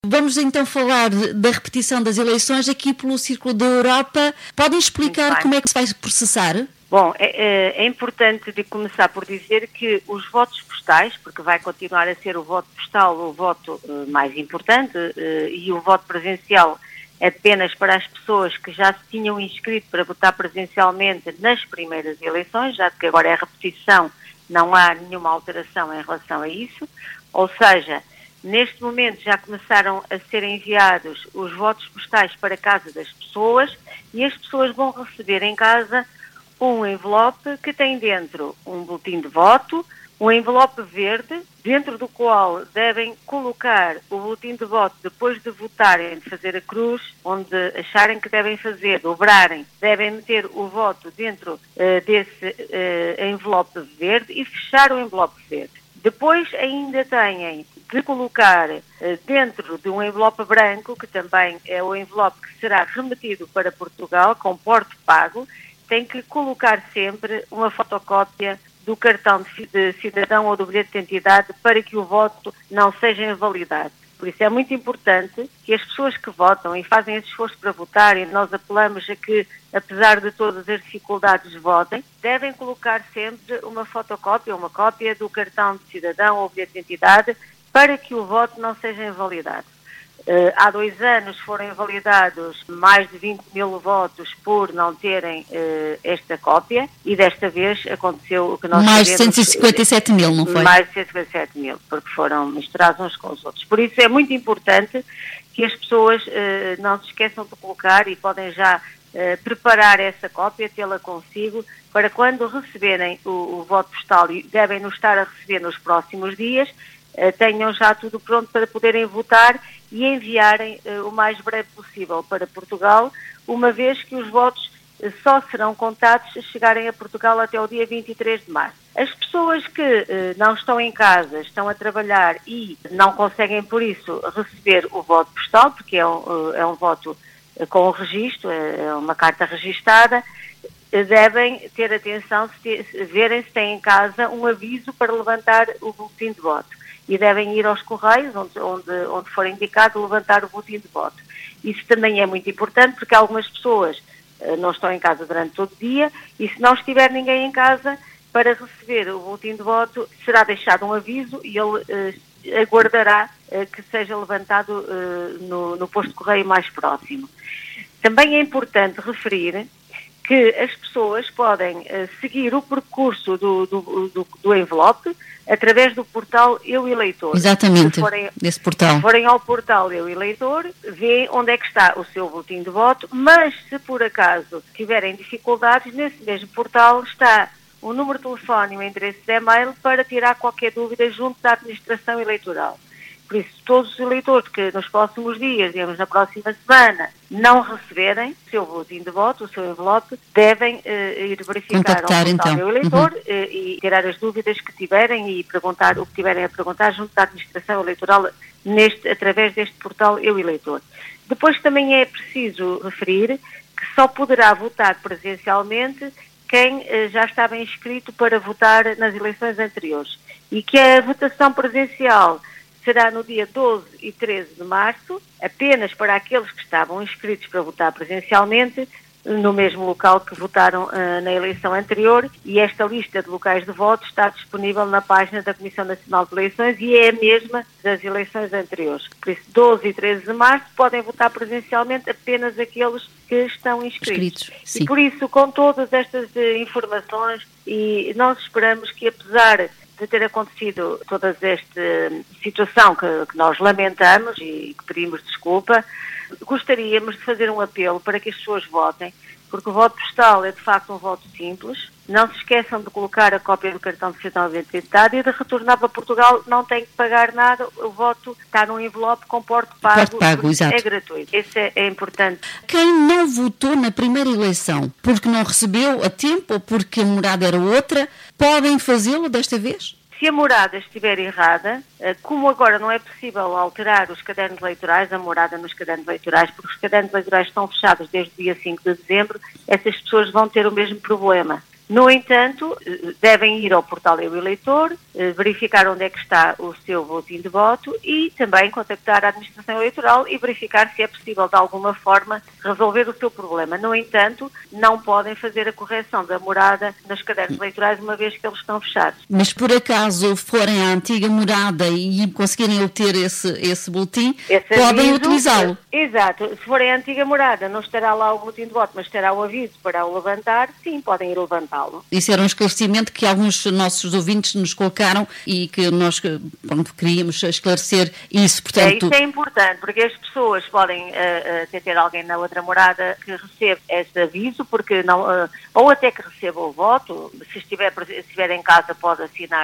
Vamos então falar da repetição das eleições aqui pelo Círculo da Europa. Podem explicar como é que se vai processar? Bom, é importante de começar por dizer que os votos postais, porque vai continuar a ser o voto postal o voto mais importante e o voto presencial apenas para as pessoas que já se tinham inscrito para votar presencialmente nas primeiras eleições, já que agora é repetição, não há nenhuma alteração em relação a isso, ou seja, neste momento já começaram a ser enviados os votos postais para a casa das pessoas e as pessoas vão receber em casa um envelope que tem dentro um boletim de voto, um envelope verde, dentro do qual devem colocar o boletim de voto depois de votarem, de fazer a cruz, onde acharem que devem fazer, dobrarem, devem meter o voto dentro desse envelope verde e fechar o envelope verde. Depois ainda têm de colocar dentro de um envelope branco, que também é o envelope que será remetido para Portugal, com porto pago, tem que colocar sempre uma fotocópia do cartão de cidadão ou do bilhete de identidade para que o voto não seja invalidado. Por isso é muito importante que as pessoas que votam e fazem esse esforço para votar, e nós apelamos a que, apesar de todas as dificuldades, votem, devem colocar sempre uma fotocópia, uma cópia do cartão de cidadão ou bilhete de identidade para que o voto não seja invalidado. Há 2 anos foram invalidados mais de 20 mil votos por não terem esta cópia e desta vez aconteceu o que nós mais sabemos... Mais de 157 mil, não foi? Mais de 157 mil, porque foram misturados uns com os outros. Por isso é muito importante que as pessoas não se esqueçam de colocar e podem já preparar essa cópia, tê-la consigo, para quando receberem o voto postal, e devem nos estar a receber nos próximos dias, tenham já tudo pronto para poderem votar e enviarem o mais breve possível para Portugal, uma vez que os votos só serão contados se chegarem a Portugal até o dia 23 de março. As pessoas que não estão em casa, estão a trabalhar e não conseguem, por isso, receber o voto postal, porque é um voto com o registro, é uma carta registada, devem ter atenção, verem se têm em casa um aviso para levantar o boletim de voto. E devem ir aos correios, onde for indicado, levantar o boletim de voto. Isso também é muito importante, porque algumas pessoas não estão em casa durante todo o dia, e se não estiver ninguém em casa para receber o boletim de voto, será deixado um aviso e ele aguardará que seja levantado no posto de correio mais próximo. Também é importante referir que as pessoas podem seguir o percurso do envelope através do portal Eu Eleitor. Exatamente, desse portal. Se forem ao portal Eu Eleitor, vê onde é que está o seu boletim de voto, mas se por acaso tiverem dificuldades, nesse mesmo portal está o número de telefone e o endereço de e-mail para tirar qualquer dúvida junto da administração eleitoral. Por isso, todos os eleitores que nos próximos dias, digamos na próxima semana, não receberem o seu boletim de voto, o seu envelope, devem ir verificar contactar, ao portal então. do eleitor e tirar as dúvidas que tiverem e perguntar o que tiverem a perguntar junto da administração eleitoral através deste portal Eu Eleitor. Depois também é preciso referir que só poderá votar presencialmente quem já estava inscrito para votar nas eleições anteriores e que a votação presencial será no dia 12 e 13 de março, apenas para aqueles que estavam inscritos para votar presencialmente no mesmo local que votaram na eleição anterior, e esta lista de locais de voto está disponível na página da Comissão Nacional de Eleições e é a mesma das eleições anteriores. Por isso, 12 e 13 de março podem votar presencialmente apenas aqueles que estão inscritos. E por isso, com todas estas informações, e nós esperamos que, apesar de ter acontecido toda esta situação que nós lamentamos e que pedimos desculpa, gostaríamos de fazer um apelo para que as pessoas votem, porque o voto postal é de facto um voto simples. Não se esqueçam de colocar a cópia do cartão de cidadão de identidade e de retornar para Portugal, não tem que pagar nada, o voto está num envelope com porto pago, exato. É gratuito. Isso é importante. Quem não votou na primeira eleição, porque não recebeu a tempo ou porque a morada era outra, podem fazê-lo desta vez? Se a morada estiver errada, como agora não é possível alterar os cadernos eleitorais, a morada nos cadernos eleitorais, porque os cadernos eleitorais estão fechados desde o dia 5 de dezembro, essas pessoas vão ter o mesmo problema. No entanto, devem ir ao portal Eu Eleitor, verificar onde é que está o seu boletim de voto e também contactar a administração eleitoral e verificar se é possível de alguma forma resolver o seu problema. No entanto, não podem fazer a correção da morada nos cadernos eleitorais uma vez que eles estão fechados. Mas por acaso forem à antiga morada e conseguirem obter esse boletim, podem utilizá-lo. Exato. Se forem à antiga morada, não estará lá o boletim de voto, mas estará o aviso para o levantar, sim, podem ir levantá-lo. Isso era um esclarecimento que alguns nossos ouvintes nos colocaram e que nós queríamos esclarecer isso, portanto... Isso é importante, porque as pessoas podem ter alguém na outra morada que recebe esse aviso, porque não, ou até que receba o voto, se estiver em casa pode assinar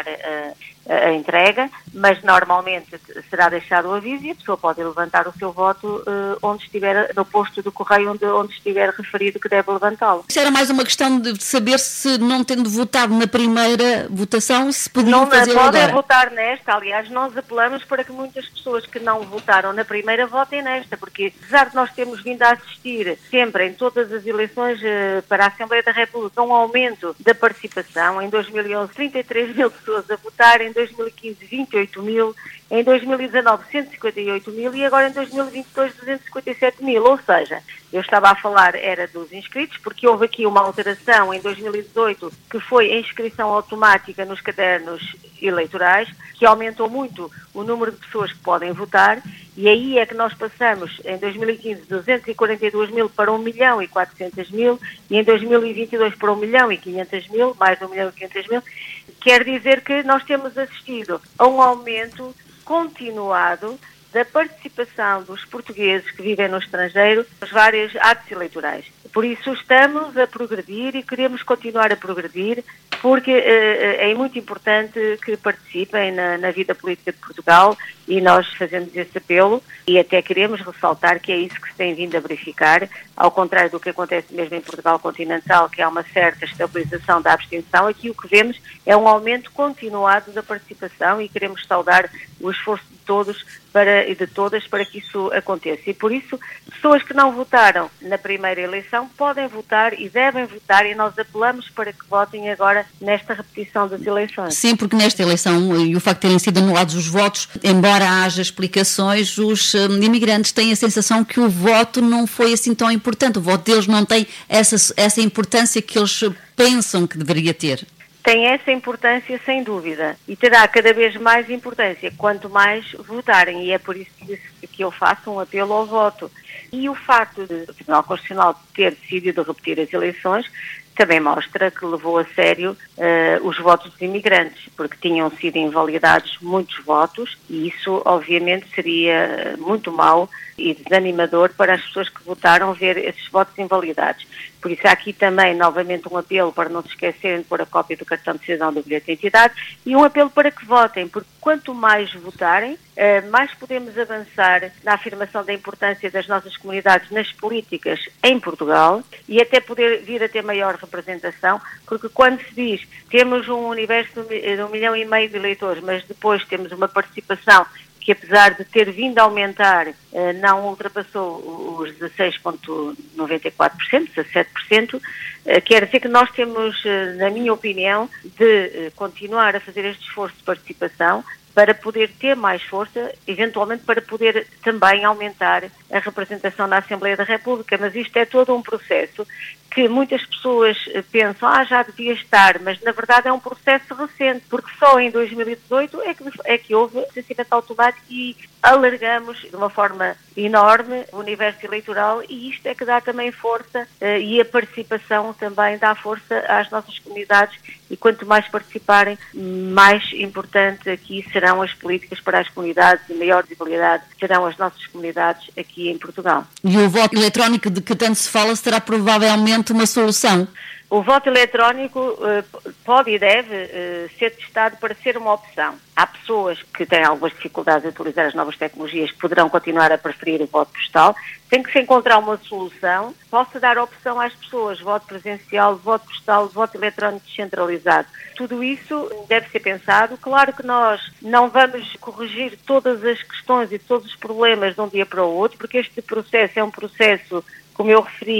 a entrega, mas normalmente será deixado o aviso e a pessoa pode levantar o seu voto onde estiver, no posto do correio onde estiver referido que deve levantá-lo. Isso era mais uma questão de saber se, não tendo votado na primeira votação, se podiam fazê-lo agora. Não podem votar nesta, aliás, nós apelamos para que muitas pessoas que não votaram na primeira votem nesta, porque apesar de nós termos vindo a assistir sempre em todas as eleições para a Assembleia da República um aumento da participação, em 2011 33 mil pessoas a votar, em 2015 28 mil, em 2019 158 mil e agora em 2022 257 mil, ou seja, eu estava a falar era dos inscritos, porque houve aqui uma alteração em 2018 que foi a inscrição automática nos cadernos eleitorais, que aumentou muito o número de pessoas que podem votar e aí é que nós passamos em 2015 242 mil para 1 milhão e 400 mil e em 2022 para 1 milhão e 500 mil, mais 1 milhão e 500 mil. Quer dizer que nós temos assistido a um aumento continuado da participação dos portugueses que vivem no estrangeiro nos vários atos eleitorais. Por isso estamos a progredir e queremos continuar a progredir, porque é muito importante que participem na vida política de Portugal e nós fazemos esse apelo e até queremos ressaltar que é isso que se tem vindo a verificar, ao contrário do que acontece mesmo em Portugal continental, que há uma certa estabilização da abstenção. Aqui o que vemos é um aumento continuado da participação e queremos saudar o esforço de todos e de todas para que isso aconteça. E por isso, pessoas que não votaram na primeira eleição podem votar e devem votar e nós apelamos para que votem agora nesta repetição das eleições. Sim, porque nesta eleição e o facto de terem sido anulados os votos, embora haja explicações, os imigrantes têm a sensação que o voto não foi assim tão importante. O voto deles não tem essa importância que eles pensam que deveria ter. Tem essa importância, sem dúvida, e terá cada vez mais importância quanto mais votarem, e é por isso que eu faço um apelo ao voto. E o facto de o Tribunal Constitucional ter decidido repetir as eleições também mostra que levou a sério os votos dos imigrantes, porque tinham sido invalidados muitos votos e isso, obviamente, seria muito mau e desanimador para as pessoas que votaram ver esses votos invalidados. Por isso há aqui também, novamente, um apelo para não se esquecerem de pôr a cópia do cartão de cidadão do bilhete de identidade e um apelo para que votem, porque quanto mais votarem, mais podemos avançar na afirmação da importância das nossas comunidades nas políticas em Portugal e até poder vir a ter maior representação, porque quando se diz temos um universo de 1,5 milhão de eleitores, mas depois temos uma participação que apesar de ter vindo a aumentar, não ultrapassou os 16,94%, 17%, quer dizer que nós temos, na minha opinião, de continuar a fazer este esforço de participação para poder ter mais força, eventualmente para poder também aumentar a representação na Assembleia da República. Mas isto é todo um processo que muitas pessoas pensam, já devia estar, mas na verdade é um processo recente, porque só em 2018 é que houve licenciamento automático e alargamos de uma forma enorme o universo eleitoral e isto é que dá também força e a participação também dá força às nossas comunidades e quanto mais participarem, mais importante aqui serão as políticas para as comunidades e maior visibilidade serão as nossas comunidades aqui em Portugal. E o voto eletrónico de que tanto se fala será provavelmente uma solução? O voto eletrónico pode e deve ser testado para ser uma opção. Há pessoas que têm algumas dificuldades em utilizar as novas tecnologias que poderão continuar a preferir o voto postal. Tem que se encontrar uma solução. Possa dar opção às pessoas, voto presencial, voto postal, voto eletrónico descentralizado. Tudo isso deve ser pensado. Claro que nós não vamos corrigir todas as questões e todos os problemas de um dia para o outro, porque este processo é um processo, como eu referi,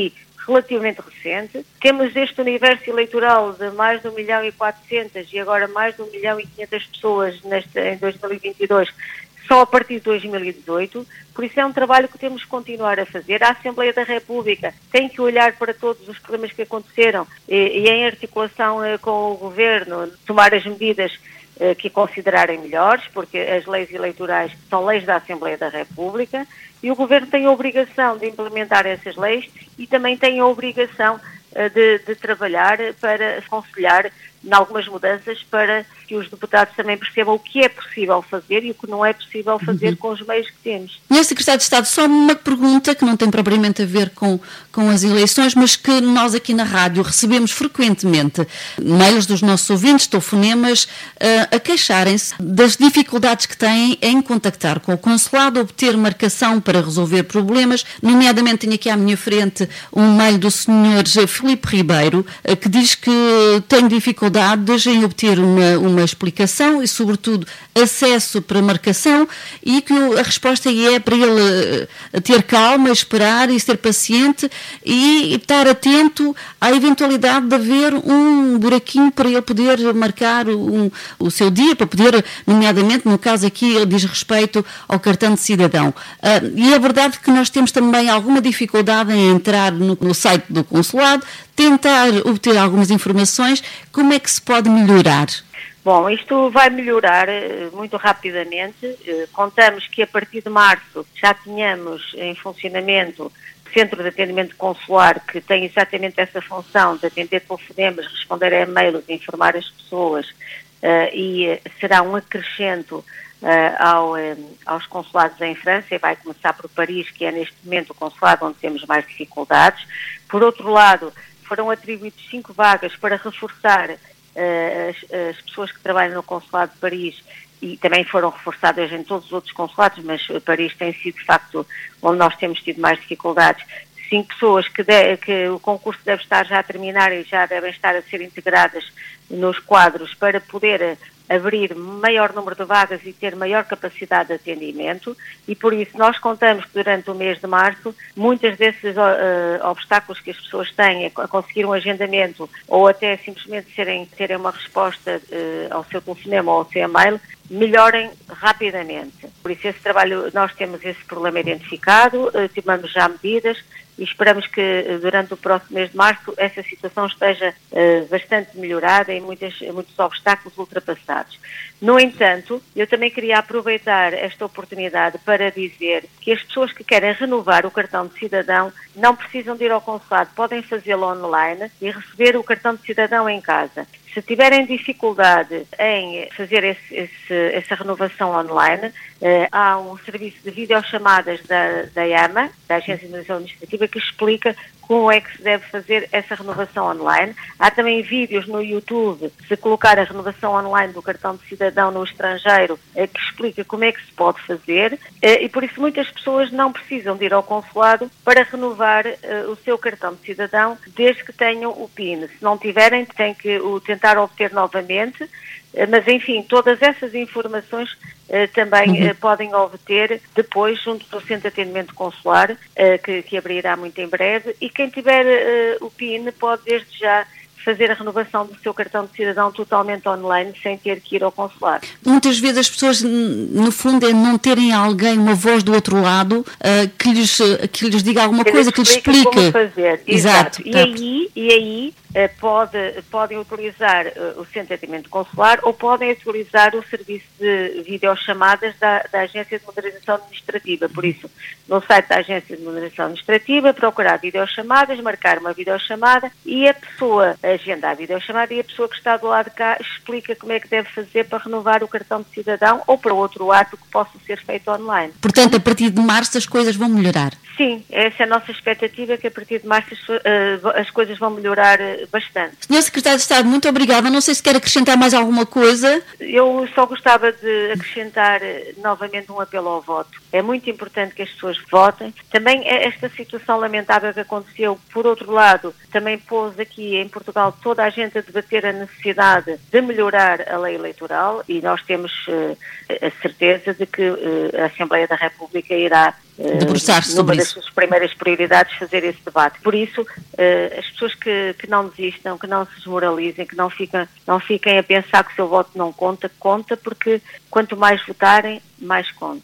relativamente recente. Temos este universo eleitoral de mais de 1.400.000 e agora mais de 1.500.000 pessoas em 2022, só a partir de 2018, por isso é um trabalho que temos que continuar a fazer. A Assembleia da República tem que olhar para todos os problemas que aconteceram e em articulação com o Governo, tomar as medidas que considerarem melhores, porque as leis eleitorais são leis da Assembleia da República e o Governo tem a obrigação de implementar essas leis e também tem a obrigação de trabalhar para aconselhar em algumas mudanças para que os deputados também percebam o que é possível fazer e o que não é possível fazer com os meios que temos. Sr. Secretário de Estado, só uma pergunta que não tem propriamente a ver com as eleições, mas que nós aqui na rádio recebemos frequentemente mails dos nossos ouvintes, telefonemas, a queixarem-se das dificuldades que têm em contactar com o consulado, obter marcação para resolver problemas, nomeadamente tenho aqui à minha frente um mail do Sr. Filipe Ribeiro, que diz que tem dificuldades em obter uma explicação e, sobretudo, acesso para marcação e que a resposta é para ele ter calma, esperar e ser paciente e estar atento à eventualidade de haver um buraquinho para ele poder marcar o seu dia, para poder, nomeadamente, no caso aqui, ele diz respeito ao cartão de cidadão. E é verdade que nós temos também alguma dificuldade em entrar no site do consulado, tentar obter algumas informações. Como é que se pode melhorar? Bom, isto vai melhorar muito rapidamente. Contamos que a partir de março já tínhamos em funcionamento o Centro de Atendimento Consular, que tem exatamente essa função de atender telefonemas, responder a e-mails, informar as pessoas e será um acrescento aos consulados em França e vai começar por Paris, que é neste momento o consulado onde temos mais dificuldades. Por outro lado, foram atribuídas 5 vagas para reforçar as pessoas que trabalham no consulado de Paris e também foram reforçadas em todos os outros consulados, mas Paris tem sido, de facto, onde nós temos tido mais dificuldades. 5 pessoas que o concurso deve estar já a terminar e já devem estar a ser integradas nos quadros para poder abrir maior número de vagas e ter maior capacidade de atendimento e por isso nós contamos que durante o mês de março muitos desses obstáculos que as pessoas têm a conseguir um agendamento ou até simplesmente terem uma resposta ao seu telefonema ou ao seu e-mail melhorem rapidamente. Por isso esse trabalho, nós temos esse problema identificado, tomamos já medidas e esperamos que durante o próximo mês de março essa situação esteja bastante melhorada e muitos obstáculos ultrapassados. No entanto, eu também queria aproveitar esta oportunidade para dizer que as pessoas que querem renovar o cartão de cidadão não precisam de ir ao consulado, podem fazê-lo online e receber o cartão de cidadão em casa. Se tiverem dificuldade em fazer essa renovação online, há um serviço de videochamadas da AMA, da Agência de Administração Administrativa, que explica como é que se deve fazer essa renovação online. Há também vídeos no YouTube, se colocar a renovação online do cartão de cidadão no estrangeiro, que explica como é que se pode fazer, e por isso muitas pessoas não precisam de ir ao consulado para renovar o seu cartão de cidadão, desde que tenham o PIN. Se não tiverem, têm que o tentar obter novamente, mas enfim, todas essas informações também podem obter depois junto do Centro de Atendimento Consular, que abrirá muito em breve, e quem tiver o PIN pode desde já fazer a renovação do seu cartão de cidadão totalmente online, sem ter que ir ao consulado. Muitas vezes as pessoas, no fundo, é não terem alguém, uma voz do outro lado, que lhes diga alguma coisa, que lhes explique como fazer. Exato. E aí podem utilizar o Centro de Atendimento Consular ou podem utilizar o serviço de videochamadas da Agência de Moderação Administrativa. Por isso, no site da Agência de Moderação Administrativa, procurar videochamadas, marcar uma videochamada e a pessoa agenda a videochamada e a pessoa que está do lado de cá explica como é que deve fazer para renovar o cartão de cidadão ou para outro ato que possa ser feito online. Portanto, a partir de março as coisas vão melhorar. Sim, essa é a nossa expectativa, que a partir de março as coisas vão melhorar bastante. Sr. Secretário de Estado, muito obrigada. Não sei se quer acrescentar mais alguma coisa. Eu só gostava de acrescentar novamente um apelo ao voto. É muito importante que as pessoas votem. Também esta situação lamentável que aconteceu, por outro lado, também pôs aqui em Portugal toda a gente a debater a necessidade de melhorar a lei eleitoral e nós temos a certeza de que a Assembleia da República irá numa das suas primeiras prioridades, fazer esse debate. Por isso, as pessoas que não desistam, que não se desmoralizem, que não fiquem a pensar que o seu voto não conta, porque quanto mais votarem, mais conta.